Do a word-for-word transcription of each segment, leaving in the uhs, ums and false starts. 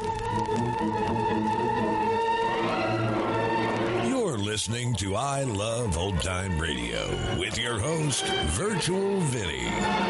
You're listening to I Love Old Time Radio with your host, Virtual Vinny.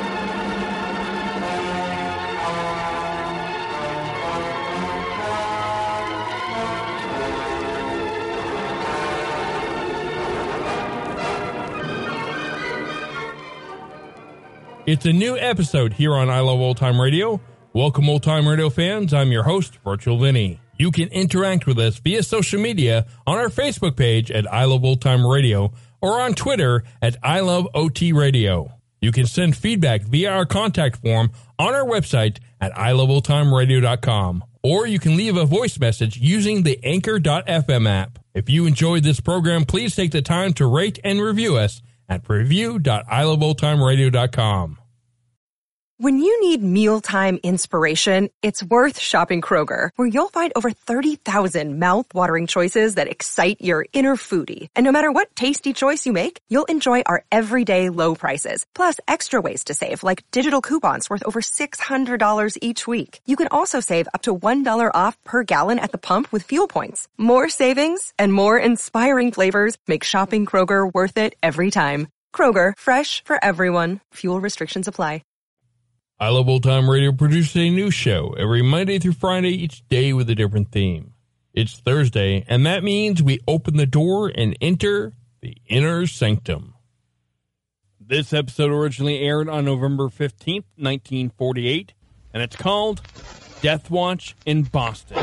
It's a new episode here on I Love Old Time Radio. Welcome, Old Time Radio fans. I'm your host, Virtual Vinny. You can interact with us via social media on our Facebook page at I Love Old Time Radio or on Twitter at I Love O T Radio. You can send feedback via our contact form on our website at I Love Old Time Radio dot com, or you can leave a voice message using the Anchor dot F M app. If you enjoyed this program, please take the time to rate and review us at review dot I Love Old Time Radio dot com. When you need mealtime inspiration, it's worth shopping Kroger, where you'll find over thirty thousand mouth-watering choices that excite your inner foodie. And no matter what tasty choice you make, you'll enjoy our everyday low prices, plus extra ways to save, like digital coupons worth over six hundred dollars each week. You can also save up to one dollar off per gallon at the pump with fuel points. More savings and more inspiring flavors make shopping Kroger worth it every time. Kroger, fresh for everyone. Fuel restrictions apply. I Love Old Time Radio produces a new show every Monday through Friday, each day with a different theme. It's Thursday, and that means we open the door and enter the inner sanctum. This episode originally aired on November fifteenth, nineteen forty-eight, and it's called Death Watch in Boston.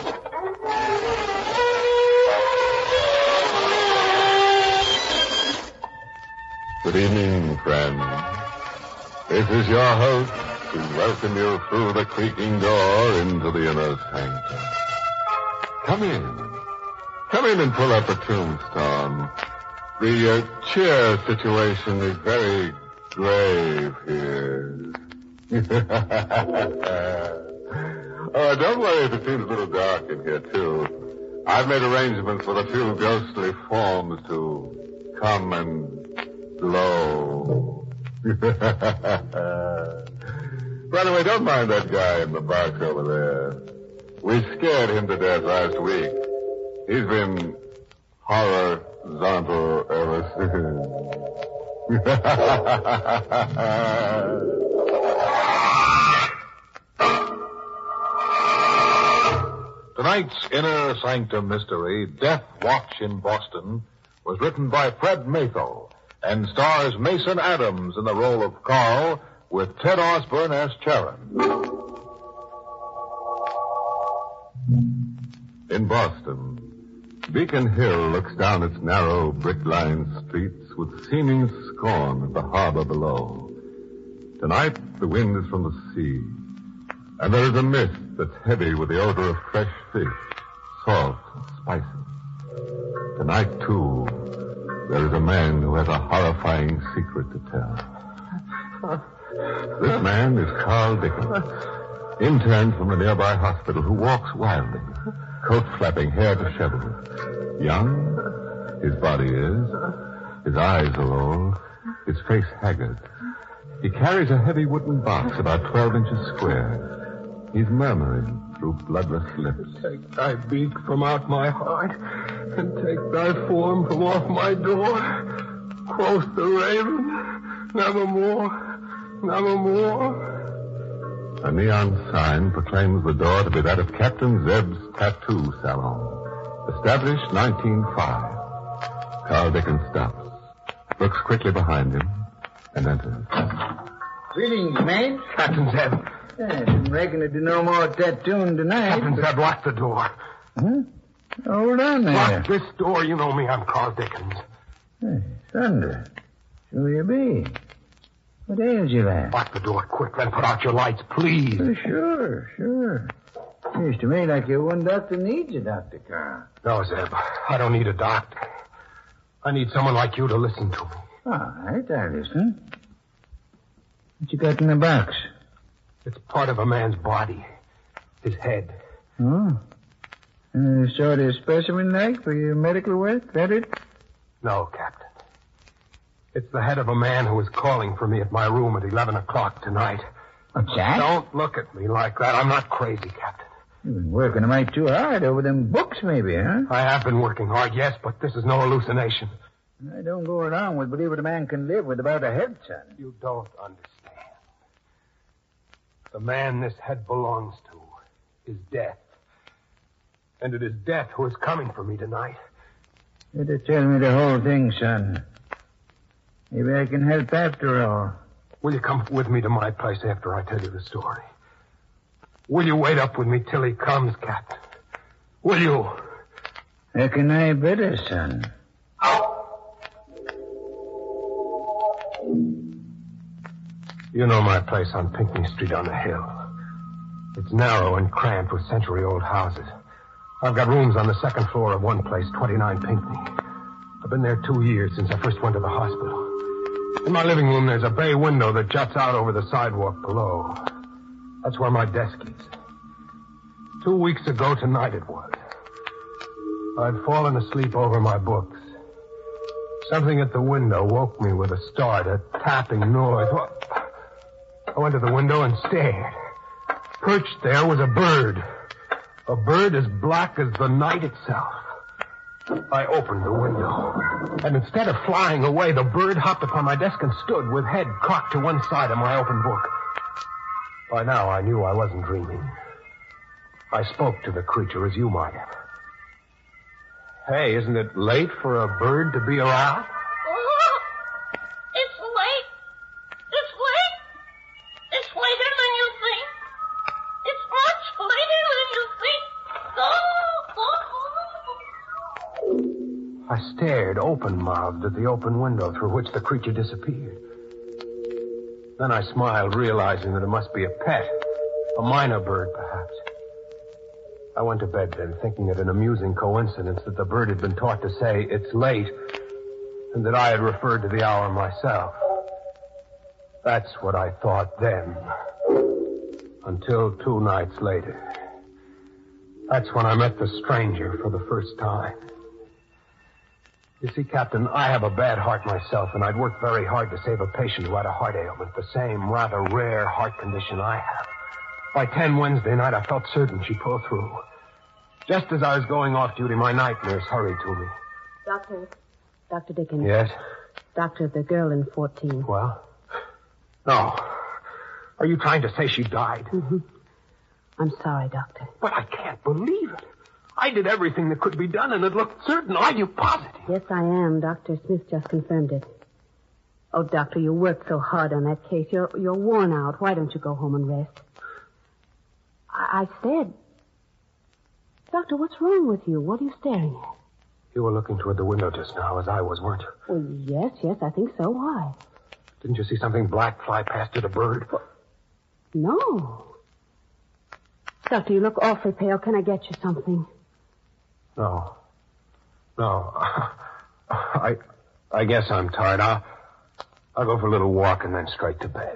Good evening, friends. This is your host to welcome you through the creaking door into the inner sanctum. Come in. Come in and pull up a tombstone. The uh, chair situation is very grave here. Oh, don't worry if it seems a little dark in here, too. I've made arrangements for a few ghostly forms to come and glow. By the way, don't mind that guy in the box over there. We scared him to death last week. He's been horizontal ever since. Tonight's Inner Sanctum Mystery, Death Watch in Boston, was written by Fred Maythel and stars Mason Adams in the role of Carl, with Ted Osborne as Charon. In Boston, Beacon Hill looks down its narrow, brick-lined streets with seeming scorn at the harbor below. Tonight, the wind is from the sea, and there is a mist that's heavy with the odor of fresh fish, salt, and spices. Tonight, too, there is a man who has a horrifying secret to tell. This man is Carl Dickens, intern from a nearby hospital who walks wildly, coat flapping, hair disheveled. Young, his body is. His eyes are old, his face haggard. He carries a heavy wooden box about twelve inches square. He's murmuring through bloodless lips. Take thy beak from out my heart, and take thy form from off my door. Quoth the raven, nevermore. Nevermore. A neon sign proclaims the door to be that of Captain Zeb's Tattoo Salon. Established nineteen oh five. Carl Dickens stops, looks quickly behind him, and enters. Greetings, mate. Captain Zeb. I didn't reckon it'd do no more tattooing tonight. Captain but... Zeb, lock the door. Huh? Hold on there. Lock this door. You know me. I'm Carl Dickens. Hey, thunder. Who you be? What ails you there? Lock the door quick, then put out your lights, please. Oh, sure, sure. Seems to me like your one doctor needs a Doctor Carl. No, Zeb. I don't need a doctor. I need someone like you to listen to me. All right, I listen. What you got in the box? It's part of a man's body. His head. Oh. Uh, sort of specimen-like for your medical work, that it? No, Captain. It's the head of a man who is calling for me at my room at eleven o'clock tonight. What's that? Don't look at me like that. I'm not crazy, Captain. You've been working a mite too hard over them books, maybe, huh? I have been working hard, yes, but this is no hallucination. I don't go around with believe it a man can live with about a head, son. You don't understand. The man this head belongs to is Death. And it is Death who is coming for me tonight. Better tell me the whole thing, son. Maybe I can help after all. Will you come with me to my place after I tell you the story? Will you wait up with me till he comes, Captain? Will you? Reckon I better, son. You know my place on Pinckney Street on the hill. It's narrow and cramped with century-old houses. I've got rooms on the second floor of one place, twenty-nine Pinckney. I've been there two years since I first went to the hospital. In my living room, there's a bay window that juts out over the sidewalk below. That's where my desk is. Two weeks ago tonight it was. I'd fallen asleep over my books. Something at the window woke me with a start, a tapping noise. I went to the window and stared. Perched there was a bird. A bird as black as the night itself. I opened the window, and instead of flying away, the bird hopped upon my desk and stood with head cocked to one side of my open book. By now, I knew I wasn't dreaming. I spoke to the creature as you might have. Hey, isn't it late for a bird to be around? Oh, it's late. It's late. It's later than you think. It's much later than you think. Oh, oh, oh. I stared open-mouthed at the open window through which the creature disappeared. Then I smiled, realizing that it must be a pet, a minor bird, perhaps. I went to bed then, thinking it an amusing coincidence that the bird had been taught to say, "It's late," and that I had referred to the hour myself. That's what I thought then. Until two nights later. That's when I met the stranger for the first time. You see, Captain, I have a bad heart myself, and I'd worked very hard to save a patient who had a heart ailment, the same rather rare heart condition I have. By ten Wednesday night, I felt certain she'd pull through. Just as I was going off duty, my night nurse hurried to me. Doctor, Doctor Dickens. Yes? Doctor, the girl in fourteen. Well? No. Are you trying to say she died? Mm-hmm. I'm sorry, Doctor. But I can't believe it. I did everything that could be done, and it looked certain. Are you positive? Yes, I am. Doctor Smith just confirmed it. Oh, Doctor, you worked so hard on that case. You're you're worn out. Why don't you go home and rest? I, I said... Doctor, what's wrong with you? What are you staring at? You were looking toward the window just now, as I was, weren't you? Well, yes, yes, I think so. Why? Didn't you see something black fly past it, a bird? No. Doctor, you look awfully pale. Can I get you something? No. No. I I guess I'm tired. I'll, I'll go for a little walk and then straight to bed.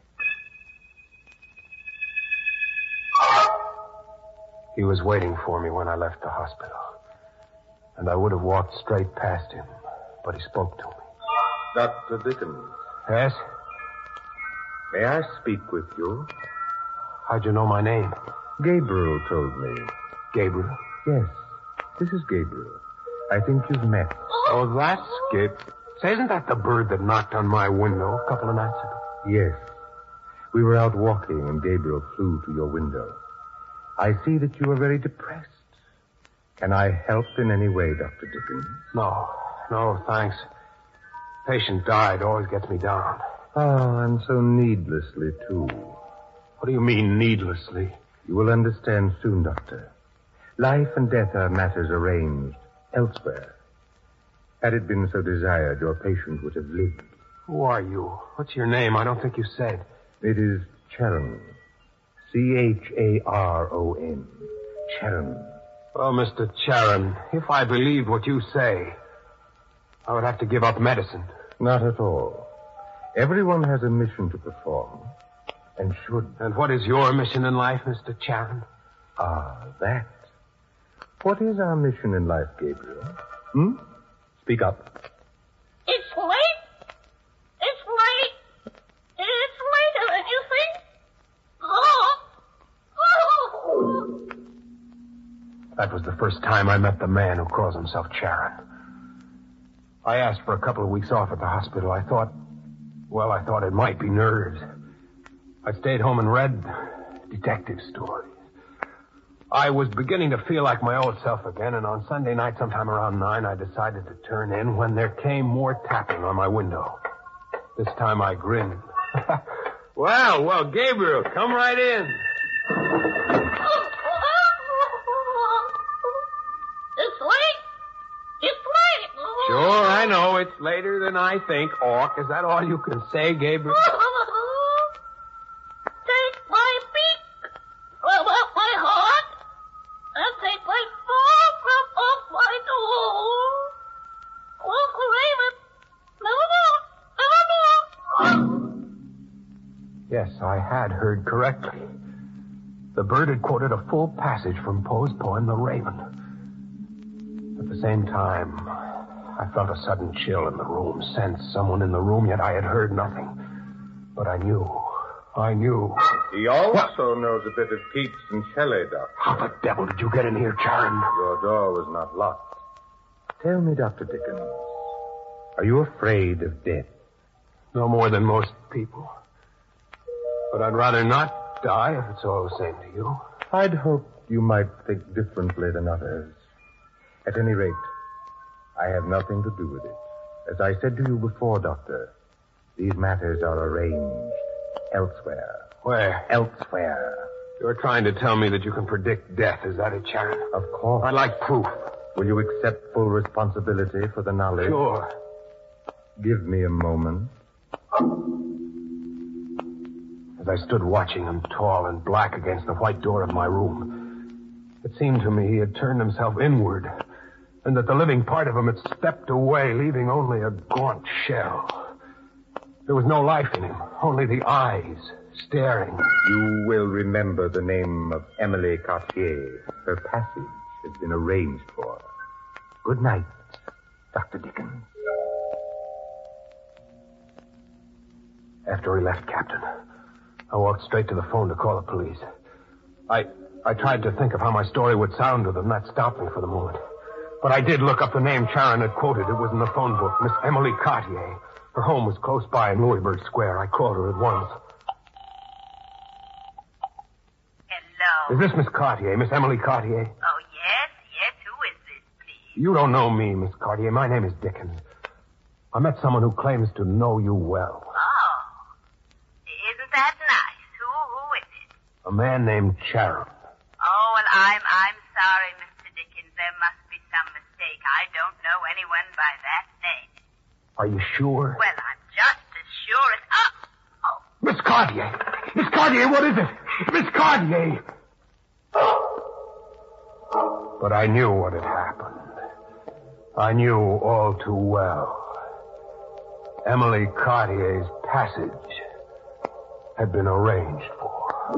He was waiting for me when I left the hospital. And I would have walked straight past him, but he spoke to me. Doctor Dickens. Yes? May I speak with you? How'd you know my name? Gabriel told me. Gabriel? Yes. This is Gabriel. I think you've met. Oh, that's Gabriel. Say, isn't that the bird that knocked on my window a couple of nights ago? Yes. We were out walking and Gabriel flew to your window. I see that you are very depressed. Can I help in any way, Doctor Dickens? No. No, thanks. Patient died. Always gets me down. Oh, and so needlessly, too. What do you mean, needlessly? You will understand soon, Doctor. Life and death are matters arranged elsewhere. Had it been so desired, your patient would have lived. Who are you? What's your name? I don't think you said. It is Charon. C H A R O N. Charon. Oh, Mister Charon, if I believed what you say, I would have to give up medicine. Not at all. Everyone has a mission to perform, and should. And what is your mission in life, Mister Charon? Ah, that. What is our mission in life, Gabriel? Hmm? Speak up. It's late. It's late. It's later than you think. Oh. Oh. That was the first time I met the man who calls himself Charon. I asked for a couple of weeks off at the hospital. I thought, well, I thought it might be nerves. I stayed home and read detective stories. I was beginning to feel like my old self again, and on Sunday night, sometime around nine, I decided to turn in when there came more tapping on my window. This time I grinned. Well, well, Gabriel, come right in. It's late. It's late. Sure, I know. It's later than I think, Ork. Is that all you can say, Gabriel? Take my beak from off my heart and take my paw from off my door. Walk Raven. Never more. Never more. Yes, I had heard correctly. The bird had quoted a full passage from Poe's poem, The Raven. At the same time, I felt a sudden chill in the room, sensed someone in the room, yet I had heard nothing. But I knew. I knew. He also what? knows a bit of Keats and Shelley, Doctor. How the devil did you get in here, Charon? Your door was not locked. Tell me, Doctor Dickens, are you afraid of death? No more than most people. But I'd rather not die if it's all the same to you. I'd hoped you might think differently than others. At any rate, I have nothing to do with it. As I said to you before, Doctor, these matters are arranged elsewhere. Where? Elsewhere. You're trying to tell me that you can predict death. Is that it, Charon? Of course. I'd like proof. Will you accept full responsibility for the knowledge? Sure. Give me a moment. As I stood watching him, tall and black against the white door of my room, it seemed to me he had turned himself inward, and that the living part of him had stepped away, leaving only a gaunt shell. There was no life in him, only the eyes staring. You will remember the name of Emily Cartier. Her passage has been arranged for. Good night, Doctor Dickens. After he left, Captain, I walked straight to the phone to call the police. I I tried to think of how my story would sound to them. That stopped me for the moment. But I did look up the name Charon had quoted. It was in the phone book, Miss Emily Cartier. Her home was close by in Louisburg Square. I called her at once. Hello? Is this Miss Cartier, Miss Emily Cartier? Oh, yes, yes. Who is this, please? You don't know me, Miss Cartier. My name is Dickens. I met someone who claims to know you well. Oh. Isn't that nice? Who, who is it? A man named Charon. Oh, well, I'm, I'm sorry, Mister Dickens. There must be some mistake. I don't know anyone by that name. Are you sure? Well, I'm just as sure as... Oh! Oh. Miss Cartier! Miss Cartier, what is it? Miss Cartier! But I knew what had happened. I knew all too well. Emily Cartier's passage had been arranged for.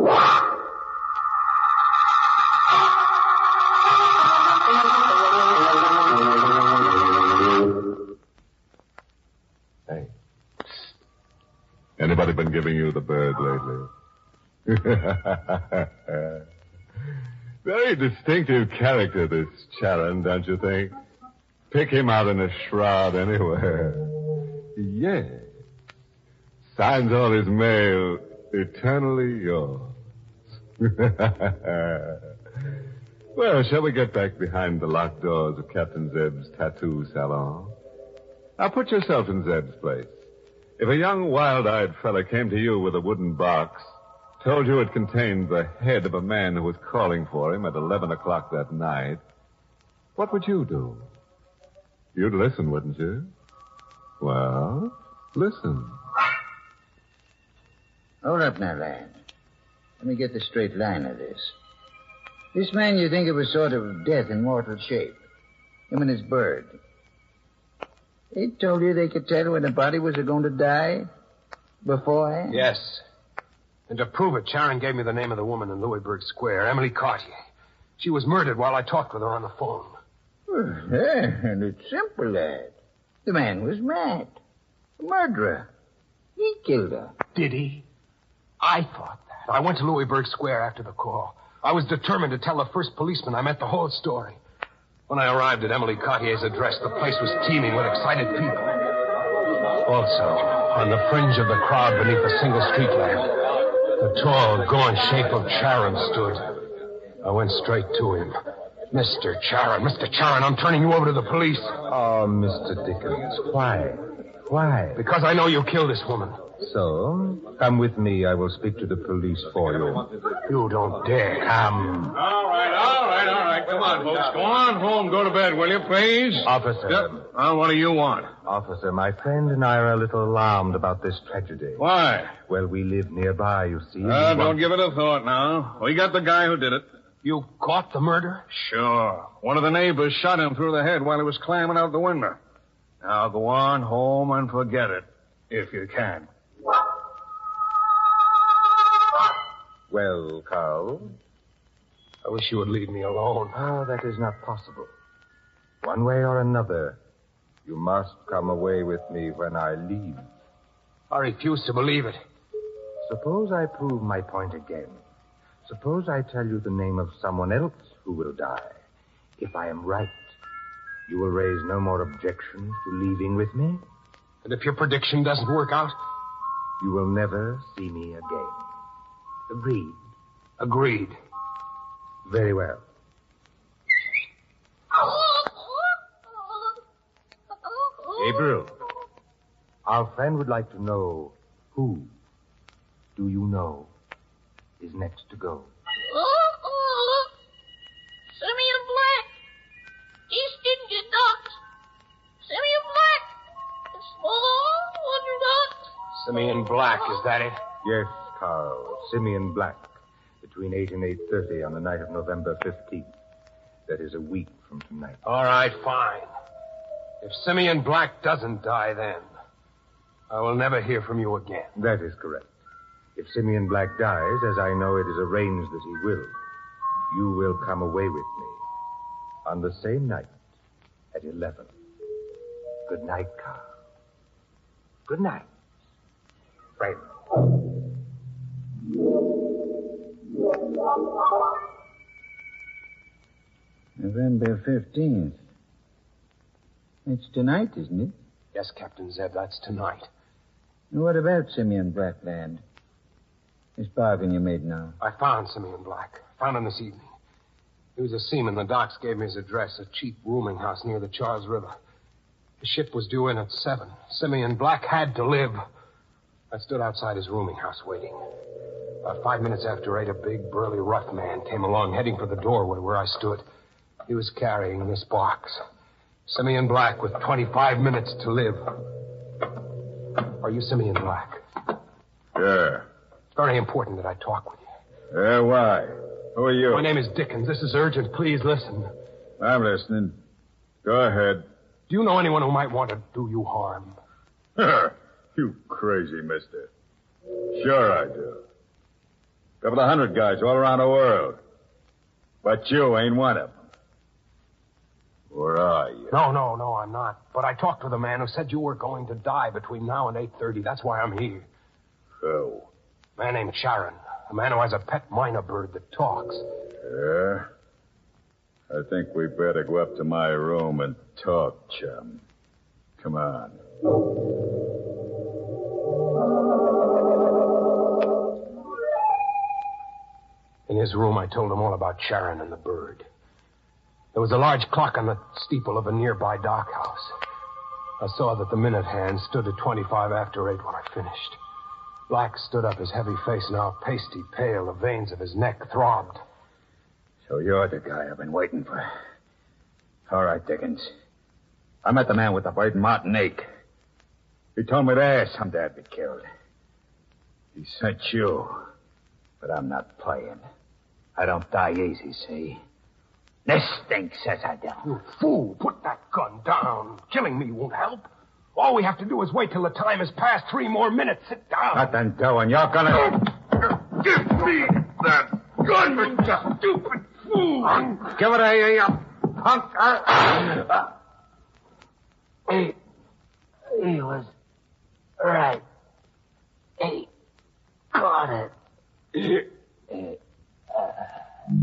Hey. Anybody been giving you the bird lately? Very distinctive character, this Charon, don't you think? Pick him out in a shroud anywhere. Yes. Signs all his mail, eternally yours. Well, shall we get back behind the locked doors of Captain Zeb's tattoo salon? Now, put yourself in Zeb's place. If a young, wild-eyed fella came to you with a wooden box, told you it contained the head of a man who was calling for him at eleven o'clock that night, what would you do? You'd listen, wouldn't you? Well, listen. Hold up now, lad. Let me get the straight line of this. This man you think of was sort of death in mortal shape. Him and his bird. They told you they could tell when the body was going to die beforehand? Yes. And to prove it, Charon gave me the name of the woman in Louisburg Square, Emily Cartier. She was murdered while I talked with her on the phone. Well, and it's simple, lad. The man was mad. A murderer. He killed her. Did he? I thought that. I went to Louisburg Square after the call. I was determined to tell the first policeman I met the whole story. When I arrived at Emily Cartier's address, the place was teeming with excited people. Also, on the fringe of the crowd beneath a single street lamp, the tall, gaunt shape of Charon stood. I went straight to him. Mister Charon, Mister Charon, I'm turning you over to the police. Oh, Mister Dickens, why? Why? Because I know you killed this woman. So, come with me. I will speak to the police for you. You don't dare. Come. All right, all right, all right. Come on, folks. Go on home. Go to bed, will you, please? Officer. Yep. Well, what do you want? Officer, my friend and I are a little alarmed about this tragedy. Why? Well, we live nearby, you see. Uh, we don't want... give it a thought now. We got the guy who did it. You caught the murder? Sure. One of the neighbors shot him through the head while he was climbing out the window. Now go on home and forget it, if you can. Well, Carl? I wish you would leave me alone. Oh, that is not possible. One way or another, you must come away with me when I leave. I refuse to believe it. Suppose I prove my point again. Suppose I tell you the name of someone else who will die. If I am right, you will raise no more objections to leaving with me? And if your prediction doesn't work out? You will never see me again. Agreed? Agreed. Very well. Gabriel, our friend would like to know who, do you know, is next to go. Simeon Black. East India Docks. Simeon Black. The small wonder docks. Simeon Black, is that it? Yes, Carl. Simeon Black. Between eight and eight thirty on the night of November fifteenth. That is a week from tonight. All right, fine. If Simeon Black doesn't die then, I will never hear from you again. That is correct. If Simeon Black dies, as I know it is arranged that he will, you will come away with me on the same night at eleven. Good night, Carl. Good night, friend. November fifteenth. It's tonight, isn't it? Yes, Captain Zeb, that's tonight. And what about Simeon Black, lad? This bargain you made now. I found Simeon Black. Found him this evening. He was a seaman. The docks gave me his address, a cheap rooming house near the Charles River. The ship was due in at seven. Simeon Black had to live. I stood outside his rooming house waiting. About five minutes after eight, a big, burly, rough man came along, heading for the doorway where I stood. He was carrying this box. Simeon Black with twenty-five minutes to live. Are you Simeon Black? Yeah. It's very important that I talk with you. Yeah, why? Who are you? My name is Dickens. This is urgent. Please listen. I'm listening. Go ahead. Do you know anyone who might want to do you harm? You crazy mister. Sure I do. Couple of hundred guys all around the world. But you ain't one of them. Where are you? No, no, no, I'm not. But I talked with a man who said you were going to die between now and eight thirty. That's why I'm here. Who? A man named Charon. A man who has a pet minor bird that talks. Yeah? I think we better go up to my room and talk, chum. Come on. In his room, I told him all about Charon and the bird. There was a large clock on the steeple of a nearby dock house. I saw that the minute hand stood at twenty-five after eight when I finished. Black stood up, his heavy face now pasty pale. The veins of his neck throbbed. So you're the guy I've been waiting for. All right, Dickens. I met the man with the bird in Martinique. He told me there some dad be killed. He sent you. But I'm not playing. I don't die easy, see? This stink says I don't. You fool, put that gun down. Killing me won't help. All we have to do is wait till the time has passed. Three more minutes. Sit down. Nothing doing. You're gonna... Give me that gun, you stupid fool. Give it here, you punk. Uh, he, he was right. He caught it. Uh,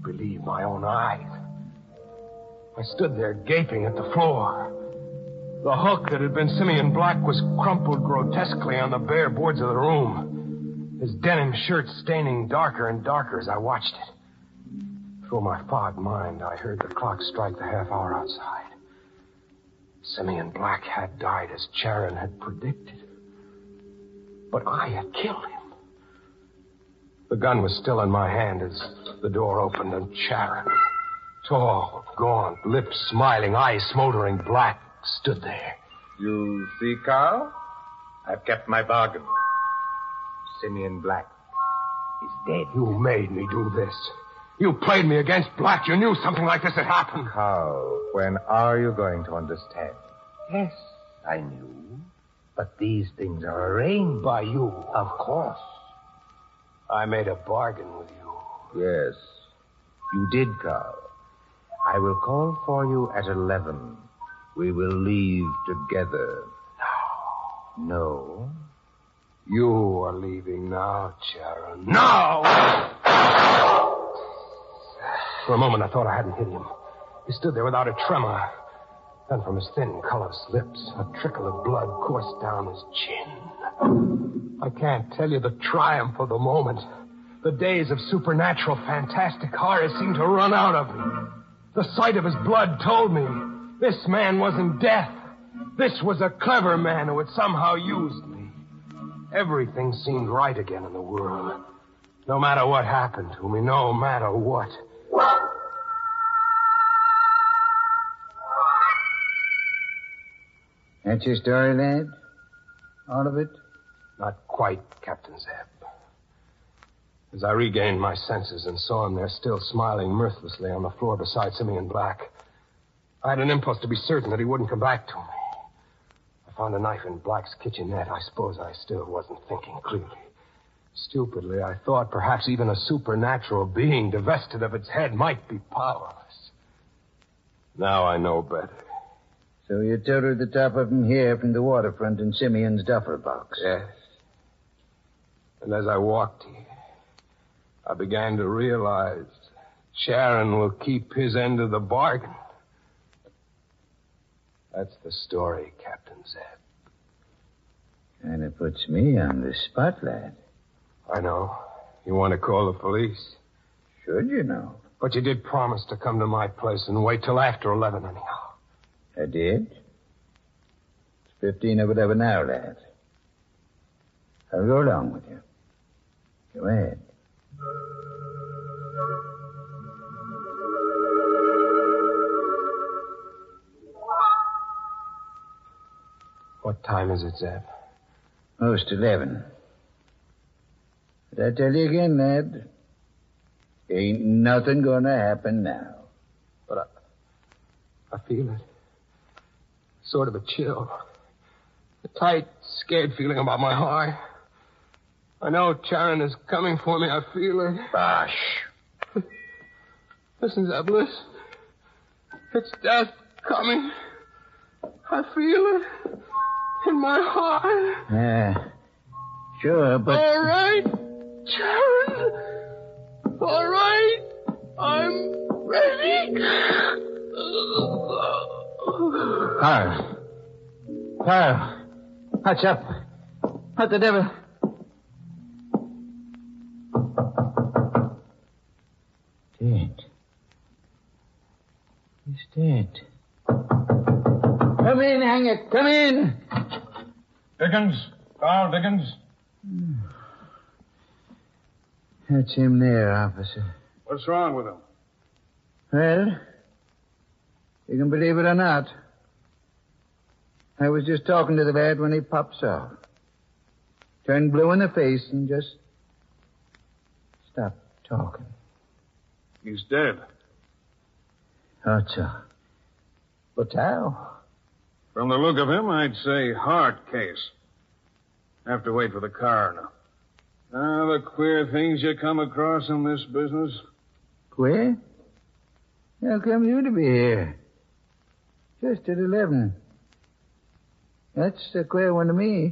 believe my own eyes. I stood there gaping at the floor. The hook that had been Simeon Black was crumpled grotesquely on the bare boards of the room, his denim shirt staining darker and darker as I watched it. Through my fogged mind, I heard the clock strike the half hour outside. Simeon Black had died as Charon had predicted. But I had killed him. The gun was still in my hand as the door opened and Charon, tall, gaunt, lips smiling, eyes smoldering black, stood there. You see, Carl? I've kept my bargain. Simeon Black is dead. You made me do this. You played me against Black. You knew something like this had happened. Carl, when are you going to understand? Yes, I knew. But these things are arranged. By you. Of course. I made a bargain with you. Yes, you did, Carl. I will call for you at eleven. We will leave together. No. No? You are leaving now, Charon. No! For a moment, I thought I hadn't hit him. He stood there without a tremor. Then from his thin, colorless lips, a trickle of blood coursed down his chin. I can't tell you the triumph of the moment. The days of supernatural, fantastic horror seemed to run out of me. The sight of his blood told me this man wasn't death. This was a clever man who had somehow used me. Everything seemed right again in the world. No matter what happened to me, no matter what. That's your story, lad? All of it? Not quite, Captain Zeb. As I regained my senses and saw him there still smiling mirthlessly on the floor beside Simeon Black, I had an impulse to be certain that he wouldn't come back to me. I found a knife in Black's kitchenette. I suppose I still wasn't thinking clearly. Stupidly, I thought perhaps even a supernatural being divested of its head might be powerless. Now I know better. So you toted the top of him here from the waterfront in Simeon's duffel box? Yes. And as I walked here, I began to realize Charon will keep his end of the bargain. That's the story, Captain Zeb. And it puts me on the spot, lad. I know. You want to call the police? Should you know? But you did promise to come to my place and wait till after eleven anyhow. I did. It's fifteen of eleven now, lad. I'll go along with you. Go ahead. What time is it, Zeb? Most eleven. Did I tell you again, lad? Ain't nothing gonna happen now. But I, I feel it. Sort of a chill. A tight, scared feeling about my heart. I know Charon is coming for me. I feel it. Bosh. Listen, Zeb, listen. It's death coming. I feel it in my heart. Yeah, sure, but... All right, Charon. All right. I'm ready. Carl. Carl. Watch up. What the devil? Dead. He's dead. Come in, hang it. Come in. Dickens. Carl Dickens. That's him there, officer. What's wrong with him? Well, you can believe it or not. I was just talking to the lad when he pops off. Turned blue in the face and just stopped talking. He's dead. Thought so. But how? From the look of him, I'd say heart case. Have to wait for the coroner. Ah, the queer things you come across in this business. Queer? How come you to be here? Just at eleven. That's a queer one to me.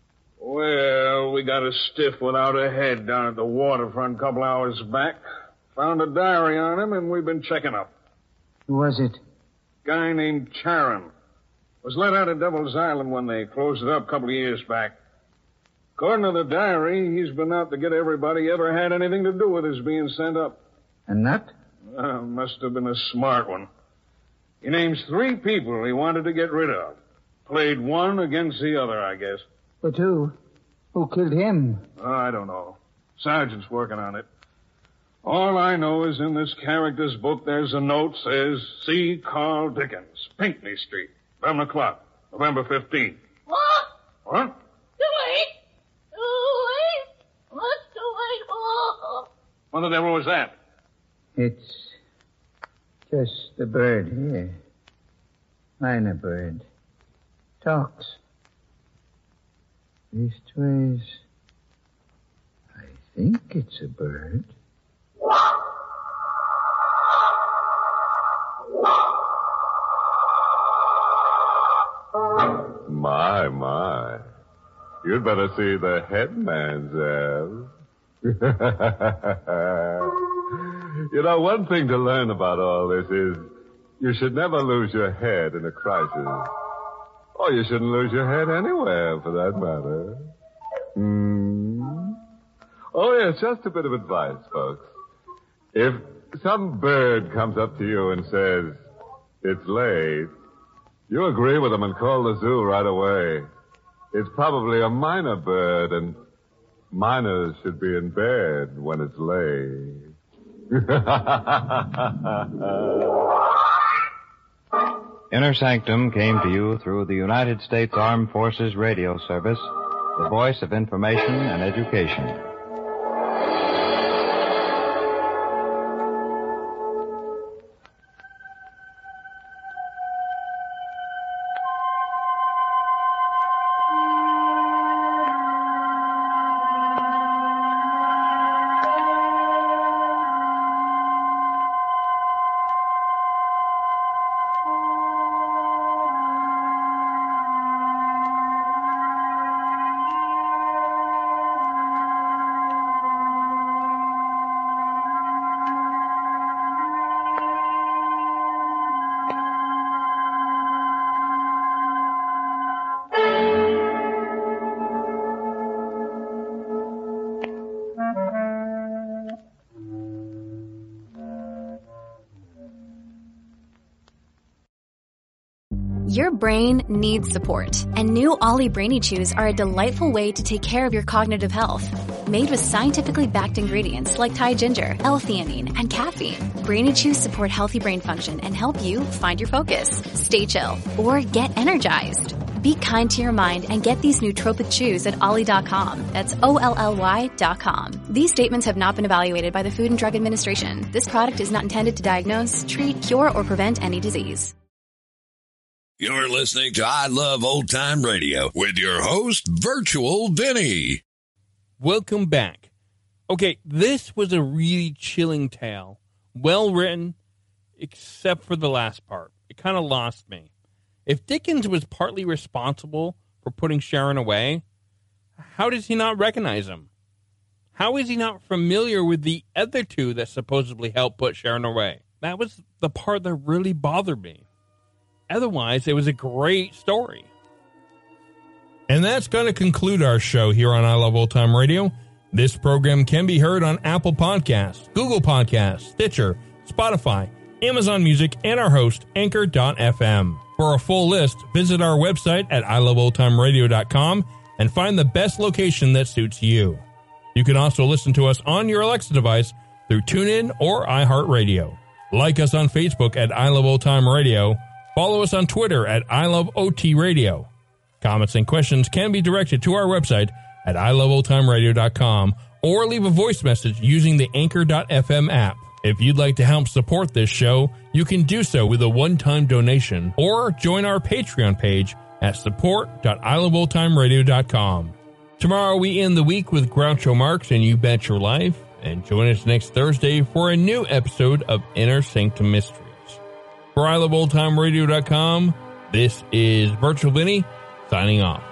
Well, we got a stiff without a head down at the waterfront a couple hours back. Found a diary on him, and we've been checking up. Who was it? Guy named Charon. Was let out of Devil's Island when they closed it up a couple of years back. According to the diary, he's been out to get everybody he ever had anything to do with his being sent up. A nut? Uh, must have been a smart one. He names three people he wanted to get rid of. Played one against the other, I guess. But who? Who killed him? Oh, I don't know. Sergeant's working on it. All I know is in this character's book there's a note says, see Carl Dickens, Pinckney Street, eleven o'clock, November fifteenth. What? What? Too late. Too late. What's too late? Oh. What the devil was that? It's just the bird here. Minor bird. Talks. Leastways, I think it's a bird. My, my. You'd better see the headman's elf. You know, one thing to learn about all this is you should never lose your head in a crisis. Or you shouldn't lose your head anywhere, for that matter. Hmm. Oh, yes, just a bit of advice, folks. If some bird comes up to you and says, it's late, you agree with them and call the zoo right away. It's probably a minor bird, and minors should be in bed when it's late. Inner Sanctum came to you through the United States Armed Forces Radio Service, the voice of information and education. Your brain needs support, and new Ollie Brainy Chews are a delightful way to take care of your cognitive health. Made with scientifically backed ingredients like Thai ginger, L-theanine, and caffeine, Brainy Chews support healthy brain function and help you find your focus, stay chill, or get energized. Be kind to your mind and get these nootropic chews at ollie dot com. That's O L L Y dot com. These statements have not been evaluated by the Food and Drug Administration. This product is not intended to diagnose, treat, cure, or prevent any disease. You're listening to I Love Old Time Radio with your host, Virtual Vinny. Welcome back. Okay, this was a really chilling tale. Well written, except for the last part. It kind of lost me. If Dickens was partly responsible for putting Sharon away, how does he not recognize him? How is he not familiar with the other two that supposedly helped put Sharon away? That was the part that really bothered me. Otherwise, it was a great story. And that's going to conclude our show here on I Love Old Time Radio. This program can be heard on Apple Podcasts, Google Podcasts, Stitcher, Spotify, Amazon Music, and our host, Anchor dot f m. For a full list, visit our website at i love old time radio dot com and find the best location that suits you. You can also listen to us on your Alexa device through TuneIn or iHeartRadio. Like us on Facebook at I Love Old Time Radio. Follow us on Twitter at I Love O T Radio. Comments and questions can be directed to our website at i love old time radio dot com or leave a voice message using the Anchor dot f m app. If you'd like to help support this show, you can do so with a one-time donation or join our Patreon page at support dot i love old time radio dot com. Tomorrow we end the week with Groucho Marx and You Bet Your Life, and join us next Thursday for a new episode of Inner Sanctum Mysteries. For i love old time radio dot com, this is Virtual Vinny signing off.